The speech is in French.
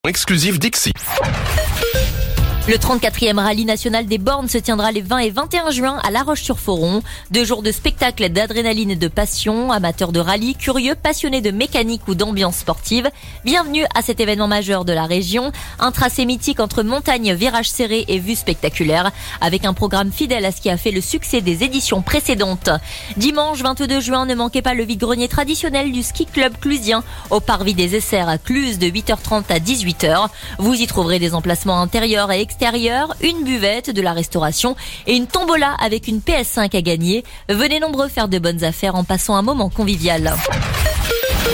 exclusif Dixi. Le 34e rallye national des bornes se tiendra les 20 et 21 juin à La Roche-sur-Foron. 2 jours de spectacle, d'adrénaline et de passion. Amateurs de rallye, curieux, passionnés de mécanique ou d'ambiance sportive, bienvenue à cet événement majeur de la région. Un tracé mythique entre montagnes, virages serrés et vues spectaculaires, avec un programme fidèle à ce qui a fait le succès des éditions précédentes. Dimanche 22 juin, ne manquez pas le vide-grenier traditionnel du ski club clusien au parvis des Essers à Cluse de 8h30 à 18h. Vous y trouverez des emplacements intérieurs et extérieur, une buvette, de la restauration et une tombola avec une PS5 à gagner. Venez nombreux faire de bonnes affaires en passant un moment convivial.